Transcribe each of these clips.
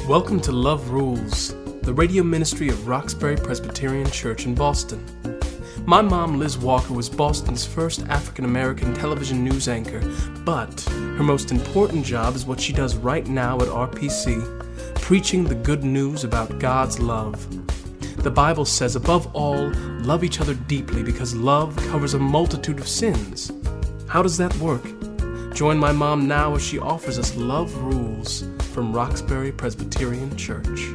Welcome to Love Rules, the radio ministry of Roxbury Presbyterian Church in Boston. My mom, Liz Walker, was Boston's first African-American television news anchor, but her most important job is what she does right now at RPC, preaching the good news about God's love. The Bible says, above all, love each other deeply because love covers a multitude of sins. How does that work? Join my mom now as she offers us Love Rules from Roxbury Presbyterian Church.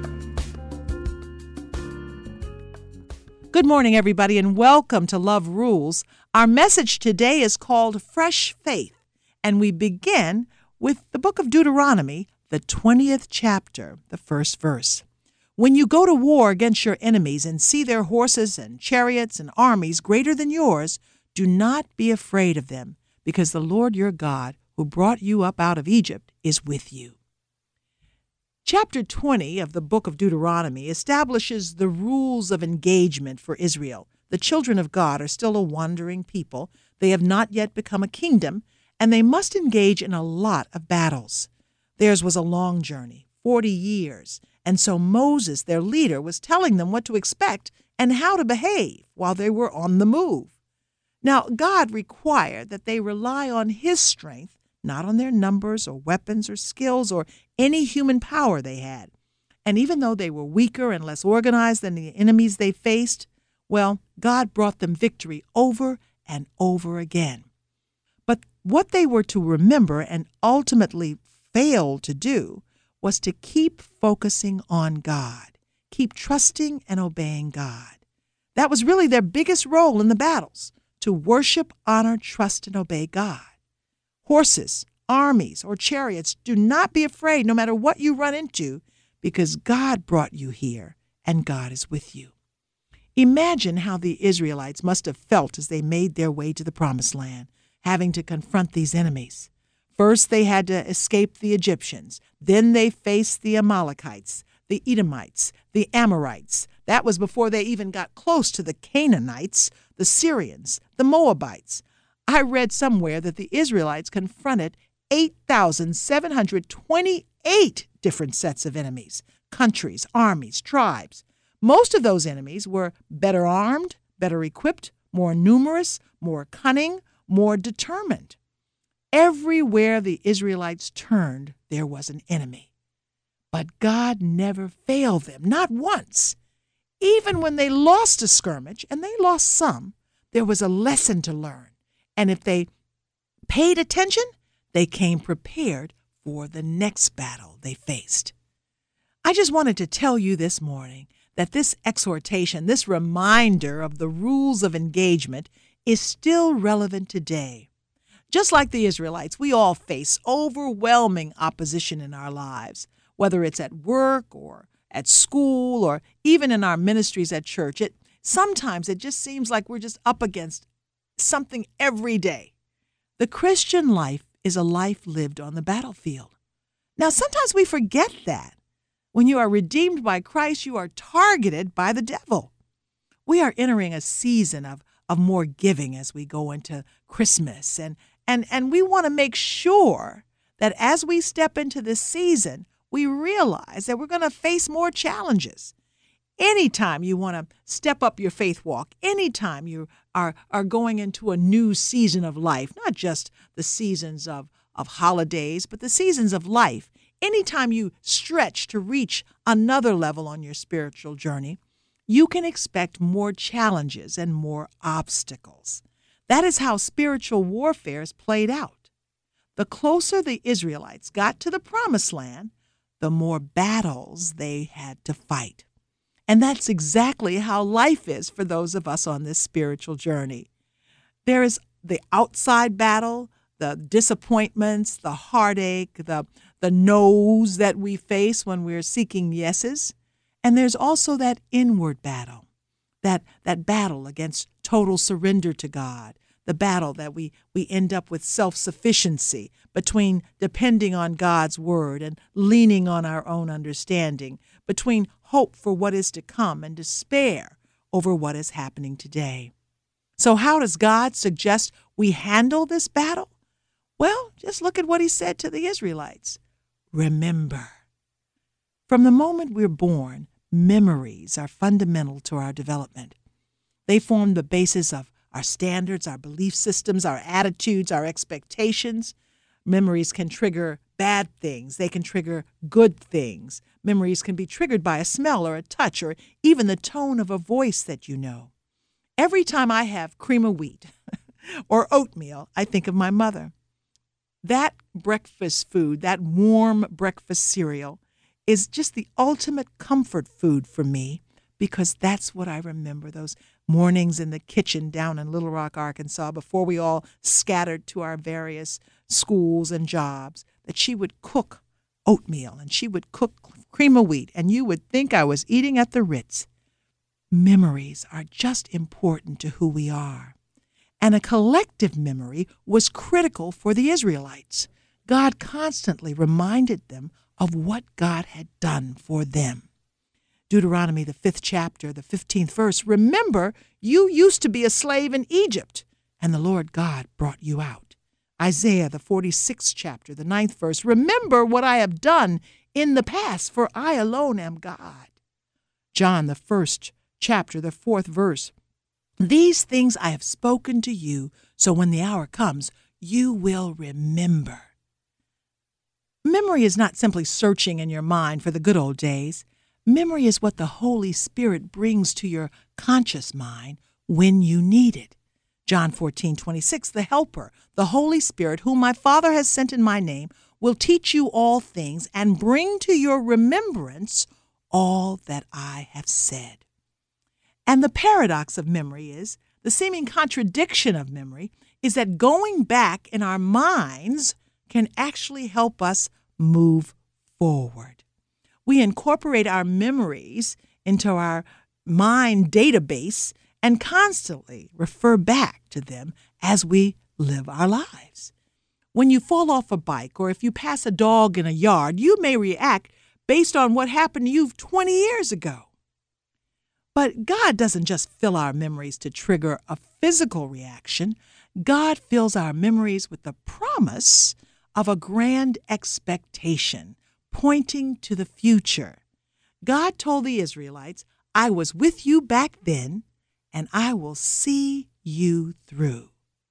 Good morning, everybody, and welcome to Love Rules. Our message today is called Fresh Faith, and we begin with the book of Deuteronomy, the 20th chapter, the first verse. When you go to war against your enemies and see their horses and chariots and armies greater than yours, do not be afraid of them, because the Lord your God, who brought you up out of Egypt, is with you. Chapter 20 of the book of Deuteronomy establishes the rules of engagement for Israel. The children of God are still a wandering people. They have not yet become a kingdom, and they must engage in a lot of battles. Theirs was a long journey, 40 years, and so Moses, their leader, was telling them what to expect and how to behave while they were on the move. Now, God required that they rely on His strength, not on their numbers or weapons or skills or any human power they had. And even though they were weaker and less organized than the enemies they faced, well, God brought them victory over and over again. But what they were to remember and ultimately failed to do was to keep focusing on God, keep trusting and obeying God. That was really their biggest role in the battles, to worship, honor, trust, and obey God. Horses, armies, or chariots, do not be afraid no matter what you run into, because God brought you here and God is with you. Imagine how the Israelites must have felt as they made their way to the Promised Land, having to confront these enemies. First, they had to escape the Egyptians. Then they faced the Amalekites, the Edomites, the Amorites. That was before they even got close to the Canaanites, the Syrians, the Moabites. I read somewhere that the Israelites confronted 8,728 different sets of enemies, countries, armies, tribes. Most of those enemies were better armed, better equipped, more numerous, more cunning, more determined. Everywhere the Israelites turned, there was an enemy. But God never failed them, not once. Even when they lost a skirmish, and they lost some, there was a lesson to learn. And if they paid attention, they came prepared for the next battle they faced. I just wanted to tell you this morning that this exhortation, this reminder of the rules of engagement, is still relevant today. Just like the Israelites, we all face overwhelming opposition in our lives, whether it's at work or at school or even in our ministries at church. Sometimes it just seems like we're just up against something every day. The Christian life is a life lived on the battlefield. Now, sometimes we forget that. When you are redeemed by Christ, you are targeted by the devil. We are entering a season of more giving as we go into Christmas. And we want to make sure that as we step into this season, we realize that we're going to face more challenges. Anytime you want to step up your faith walk, anytime you are going into a new season of life, not just the seasons of holidays, but the seasons of life, anytime you stretch to reach another level on your spiritual journey, you can expect more challenges and more obstacles. That is how spiritual warfare is played out. The closer the Israelites got to the Promised Land, the more battles they had to fight. And that's exactly how life is for those of us on this spiritual journey. There is the outside battle, the disappointments, the heartache, the no's that we face when we're seeking yeses. And there's also that inward battle, that battle against total surrender to God, the battle that we end up with self-sufficiency between depending on God's word and leaning on our own understanding, between hope for what is to come and despair over what is happening today. So how does God suggest we handle this battle? Well, just look at what he said to the Israelites. Remember. From the moment we're born, memories are fundamental to our development. They form the basis of our standards, our belief systems, our attitudes, our expectations. Memories can trigger bad things. They can trigger good things. Memories can be triggered by a smell or a touch or even the tone of a voice that you know. Every time I have cream of wheat or oatmeal, I think of my mother. That breakfast food, that warm breakfast cereal, is just the ultimate comfort food for me because that's what I remember, those mornings in the kitchen down in Little Rock, Arkansas, before we all scattered to our various schools and jobs, that she would cook oatmeal and she would cook cream of wheat, and you would think I was eating at the Ritz. Memories are just important to who we are. And a collective memory was critical for the Israelites. God constantly reminded them of what God had done for them. Deuteronomy, the 5th chapter, the 15th verse, remember, you used to be a slave in Egypt, and the Lord God brought you out. Isaiah, the 46th chapter, the 9th verse, remember what I have done in the past, for I alone am God. John, the 1st chapter, the 4th verse, these things I have spoken to you, so when the hour comes, you will remember. Memory is not simply searching in your mind for the good old days. Memory is what the Holy Spirit brings to your conscious mind when you need it. John 14:26, the Helper, the Holy Spirit, whom my Father has sent in my name, will teach you all things and bring to your remembrance all that I have said. And the paradox of memory is, the seeming contradiction of memory is that going back in our minds can actually help us move forward. We incorporate our memories into our mind database and constantly refer back to them as we live our lives. When you fall off a bike or if you pass a dog in a yard, you may react based on what happened to you 20 years ago. But God doesn't just fill our memories to trigger a physical reaction. God fills our memories with the promise of a grand expectation pointing to the future. God told the Israelites, I was with you back then, and I will see you through.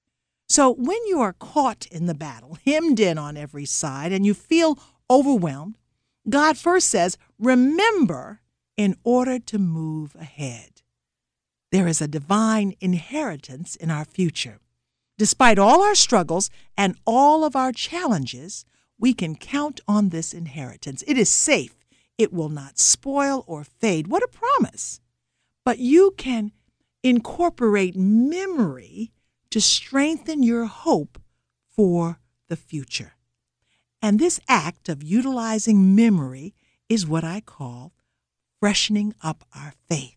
So when you are caught in the battle, hemmed in on every side, and you feel overwhelmed, God first says, remember in order to move ahead. There is a divine inheritance in our future. Despite all our struggles and all of our challenges, we can count on this inheritance. It is safe. It will not spoil or fade. What a promise. But you can incorporate memory to strengthen your hope for the future. And this act of utilizing memory is what I call freshening up our faith.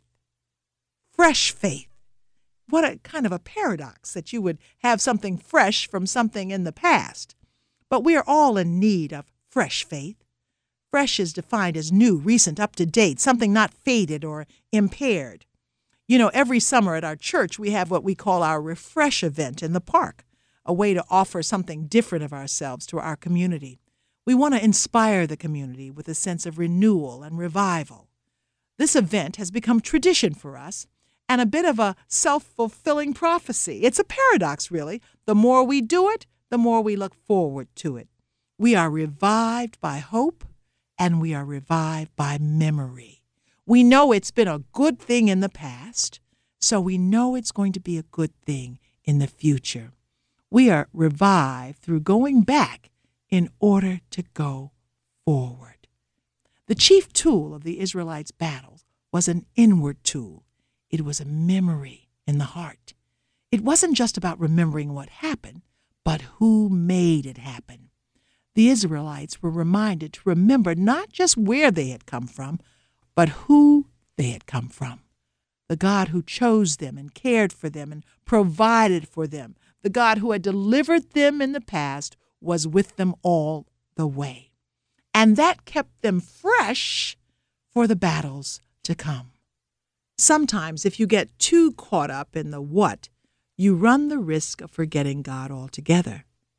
Fresh faith. What a kind of a paradox that you would have something fresh from something in the past. But we are all in need of fresh faith. Fresh is defined as new, recent, up to date, something not faded or impaired. You know, every summer at our church, we have what we call our Refresh event in the park, a way to offer something different of ourselves to our community. We want to inspire the community with a sense of renewal and revival. This event has become tradition for us and a bit of a self-fulfilling prophecy. It's a paradox, really. The more we do it, the more we look forward to it. We are revived by hope, and we are revived by memory. We know it's been a good thing in the past, so we know it's going to be a good thing in the future. We are revived through going back in order to go forward. The chief tool of the Israelites' battles was an inward tool. It was a memory in the heart. It wasn't just about remembering what happened, but who made it happen. The Israelites were reminded to remember not just where they had come from, but who they had come from. The God who chose them and cared for them and provided for them. The God who had delivered them in the past was with them all the way. And that kept them fresh for the battles to come. Sometimes if you get too caught up in the what, you run the risk of forgetting God altogether.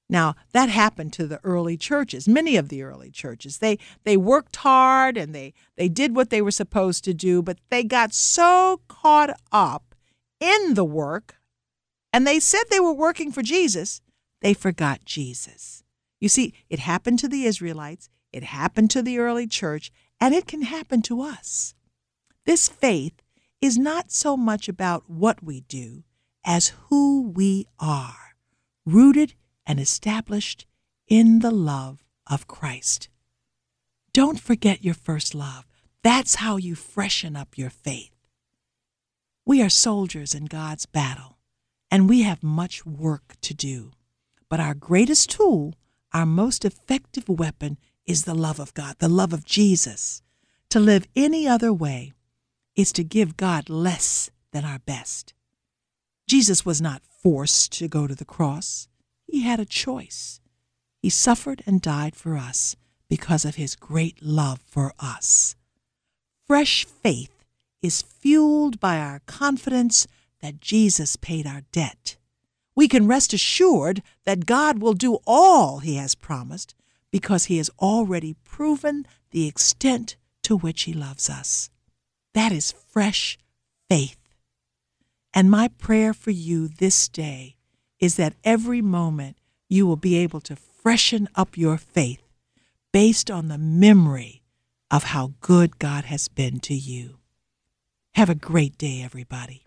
Now, that happened to the early churches, many of the early churches. They worked hard and they did what they were supposed to do, but they got so caught up in the work, and they said they were working for Jesus, they forgot Jesus. You see, it happened to the Israelites, it happened to the early church, and it can happen to us. This faith is not so much about what we do as who we are, rooted and established in the love of Christ. Don't forget your first love. That's how you freshen up your faith. We are soldiers in God's battle, and we have much work to do. But our greatest tool, our most effective weapon, is the love of God, the love of Jesus. To live any other way is to give God less than our best. Jesus was not forced to go to the cross. He had a choice. He suffered and died for us because of his great love for us. Fresh faith is fueled by our confidence that Jesus paid our debt. We can rest assured that God will do all he has promised because he has already proven the extent to which he loves us. That is fresh faith. And my prayer for you this day is that every moment you will be able to freshen up your faith based on the memory of how good God has been to you. Have a great day, everybody.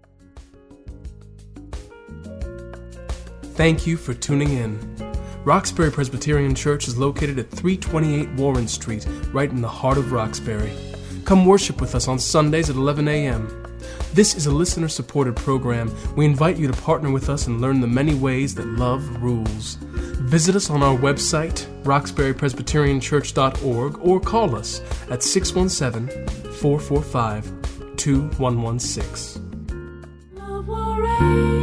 Thank you for tuning in. Roxbury Presbyterian Church is located at 328 Warren Street, right in the heart of Roxbury. Come worship with us on Sundays at 11 a.m. This is a listener-supported program. We invite you to partner with us and learn the many ways that love rules. Visit us on our website, roxburypresbyterianchurch.org, or call us at 617-445-2116.